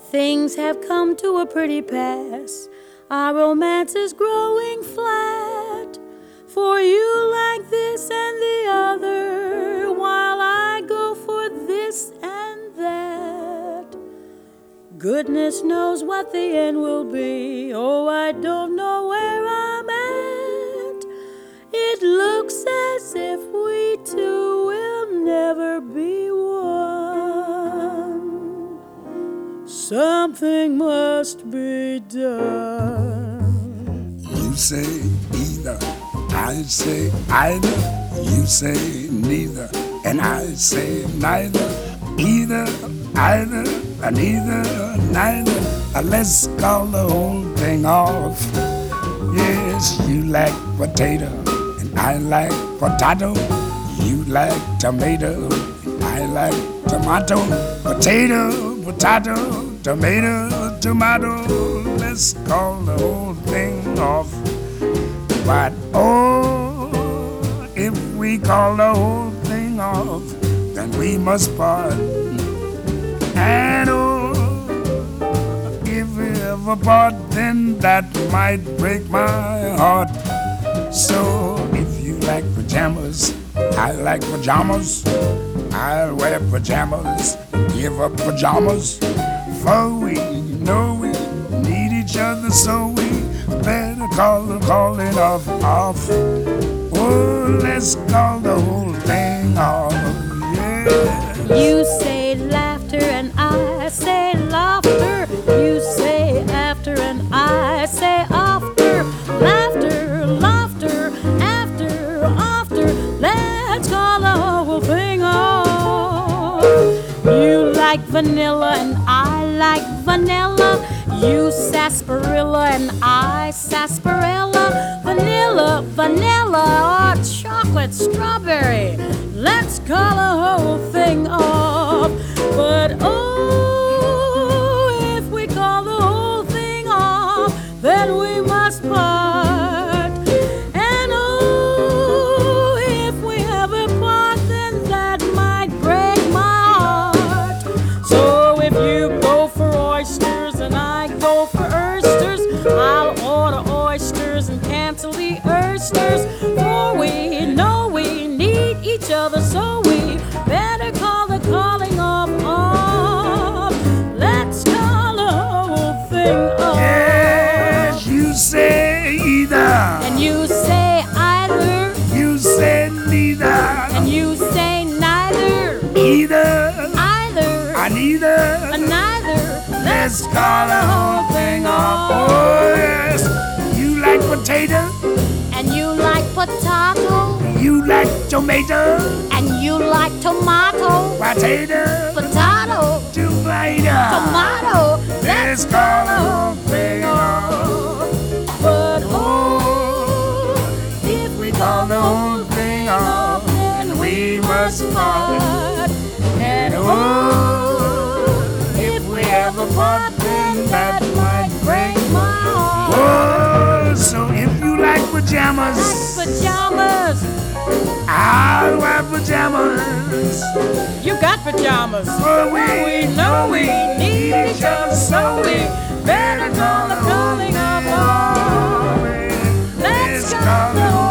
Things have come to a pretty pass. Our romance is growing flat. For you like this and the other, while I go for this and that. Goodness knows what the end will be. Oh, I don't know where I'm at. It looks as if we two will never be one. Something must be done. You say either, I say either. You say neither, and I say neither. Either, either, neither, neither. Let's call the whole thing off. Yes, you like potato, and I like potato. You like tomato, and I like tomato. Potato, potato, tomato, tomato. Let's call the whole thing off. But oh, if we call the whole thing off, then we must part. And oh, if we ever part, then that might break my heart. So if you like pajamas, I like pajamas. I'll wear pajamas, give up pajamas. For we know we need each other, so we better call it off. Oh, let's call the whole thing off. Yeah. You say laughter and I say laughter. You say after and I say after. Laughter, laughter, after. Let's call the whole thing off. You like vanilla and I like vanilla. You sarsaparilla and I sarsaparilla. Vanilla, vanilla, or chocolate strawberry. Let's call the whole thing off. But oh, if we call the whole thing off, then we must part. And oh, if we ever part, then that might break my heart. So if you go for oysters and I go for oysters, I'll order oysters and cancel the oysters. For we know we need each other, so we better call the calling off. Let's call the whole thing off. Yes, you say either, And you say either, you say neither, and you say neither. either, Either, neither. neither. Let's call the whole thing off. Oh yes, you like potato, And you like potato, you like tomato, and you like tomato. potato, Potato, tomato. tomato. Let's call the whole thing off. But Oh, if we call the whole thing off, then we must part. And oh, if we ever part, then that might break my heart. Oh, so if you like pajamas, pajamas, I'll wear pajamas. you got pajamas. For we know we need each other, so we better call the calling off. Let's call the